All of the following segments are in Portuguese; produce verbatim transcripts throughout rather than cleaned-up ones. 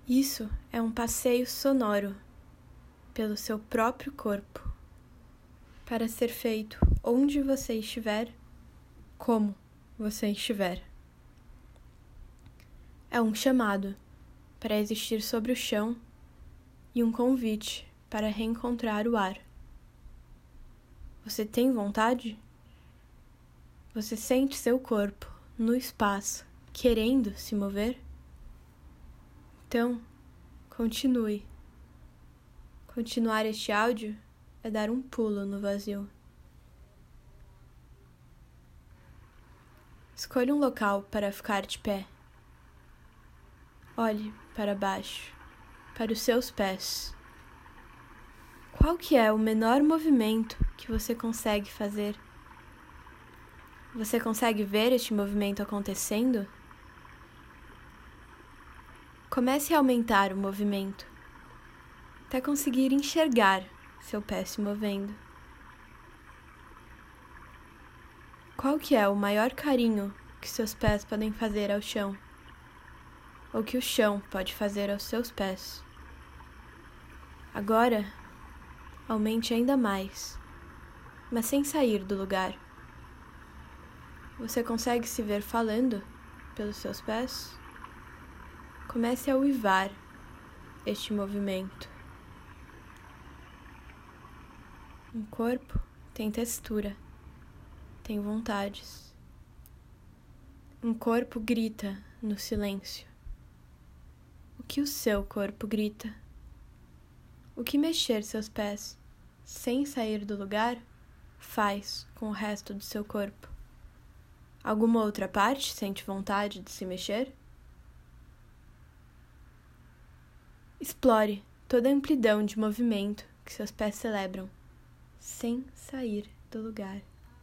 Isso é um passeio sonoro pelo seu próprio corpo, para ser feito onde você estiver, como você estiver. É um chamado para existir sobre o chão e um convite para reencontrar o ar. Você tem vontade? Você sente seu corpo no espaço, querendo se mover? Então, continue. Continuar este áudio é dar um pulo no vazio. Escolha um local para ficar de pé. Olhe para baixo, para os seus pés. Qual que é o menor movimento que você consegue fazer? Você consegue ver este movimento acontecendo? Comece a aumentar o movimento, até conseguir enxergar seu pé se movendo. Qual que é o maior carinho que seus pés podem fazer ao chão? Ou que o chão pode fazer aos seus pés? Agora, aumente ainda mais, mas sem sair do lugar. Você consegue se ver falando pelos seus pés? Comece a uivar este movimento. Um corpo tem textura, tem vontades. Um corpo grita no silêncio. O que o seu corpo grita? O que mexer seus pés, sem sair do lugar, faz com o resto do seu corpo? Alguma outra parte sente vontade de se mexer? Explore toda a amplidão de movimento que seus pés celebram, sem sair do lugar.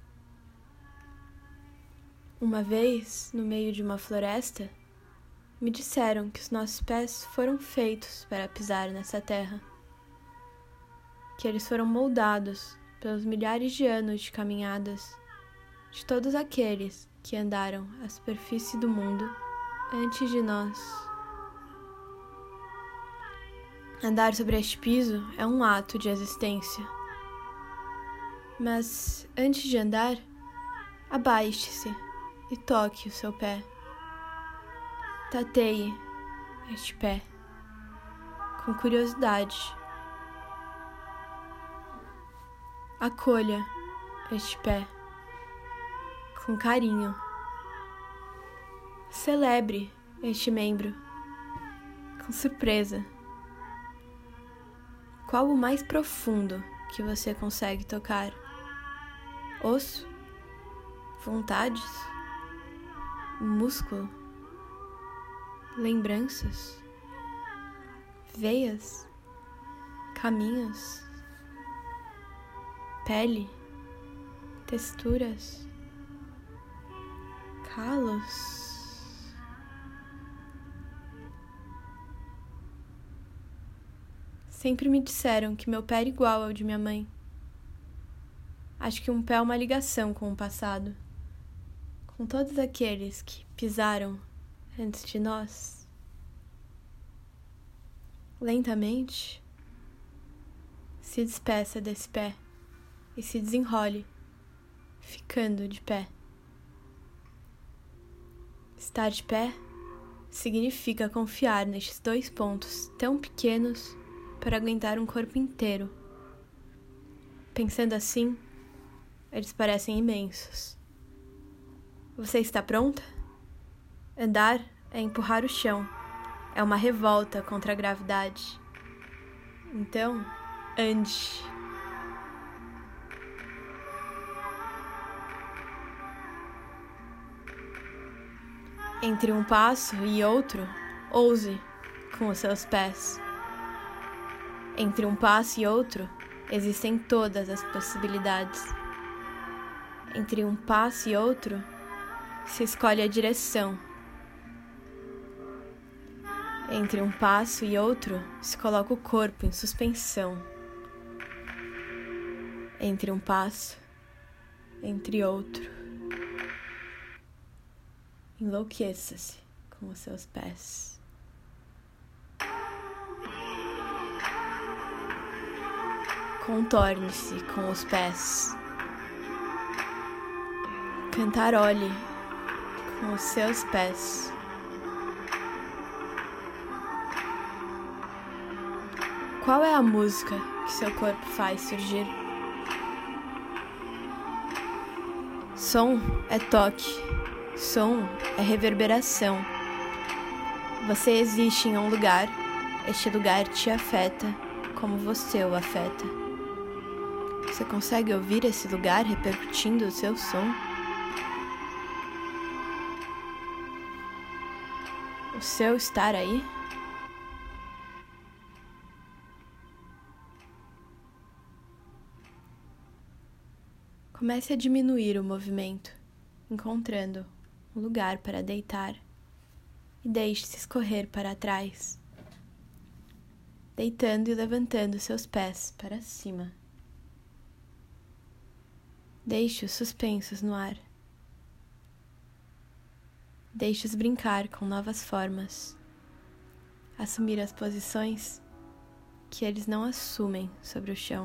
Uma vez, no meio de uma floresta, me disseram que os nossos pés foram feitos para pisar nessa terra, que eles foram moldados pelos milhares de anos de caminhadas de todos aqueles que andaram à superfície do mundo antes de nós. Andar sobre este piso é um ato de existência. Mas, antes de andar, abaixe-se e toque o seu pé. Tateie este pé com curiosidade. Acolha este pé com carinho. Celebre este membro com surpresa. Qual o mais profundo que você consegue tocar? Osso? Vontades? Músculo? Lembranças? Veias? Caminhos? Pele? Texturas? Calos? Sempre me disseram que meu pé era igual ao de minha mãe. Acho que um pé é uma ligação com o passado, com todos aqueles que pisaram antes de nós. Lentamente, se despeça desse pé e se desenrole, ficando de pé. Estar de pé significa confiar nestes dois pontos tão pequenos para aguentar um corpo inteiro. Pensando assim, eles parecem imensos. Você está pronta? Andar é empurrar o chão, é uma revolta contra a gravidade. Então, ande. Entre um passo e outro, ouse com os seus pés. Entre um passo e outro, existem todas as possibilidades. Entre um passo e outro, se escolhe a direção. Entre um passo e outro, se coloca o corpo em suspensão. Entre um passo, entre outro. Enlouqueça-se com os seus pés. Contorne-se com os pés. Cantarole com os seus pés. Qual é a música que seu corpo faz surgir? Som é toque. Som é reverberação. Você existe em um lugar. Este lugar te afeta como você o afeta. Você consegue ouvir esse lugar repercutindo o seu som? O seu estar aí? Comece a diminuir o movimento, encontrando um lugar para deitar e deixe-se escorrer para trás, deitando e levantando seus pés para cima. Deixe-os suspensos no ar. Deixe-os brincar com novas formas, assumir as posições que eles não assumem sobre o chão.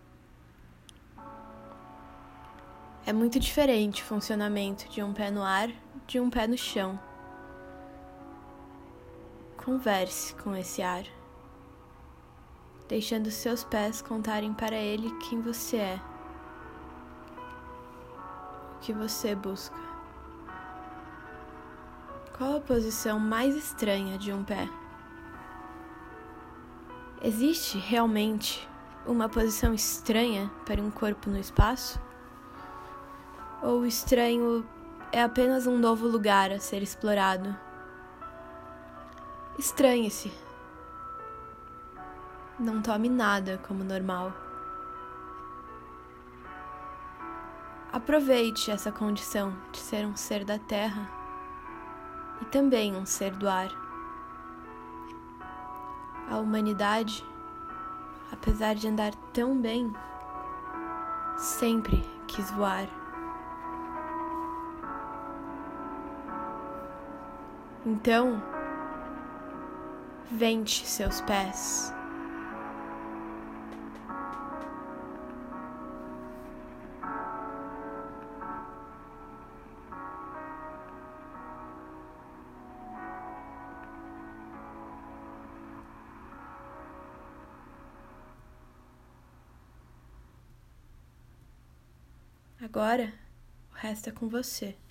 É muito diferente o funcionamento de um pé no ar de um pé no chão. Converse com esse ar, deixando seus pés contarem para ele quem você é, o que você busca. Qual a posição mais estranha de um pé? Existe realmente uma posição estranha para um corpo no espaço? Ou o estranho é apenas um novo lugar a ser explorado? Estranhe-se. Não tome nada como normal. Aproveite essa condição de ser um ser da terra e também um ser do ar. A humanidade, apesar de andar tão bem, sempre quis voar. Então, vente seus pés. Agora, o resto é com você.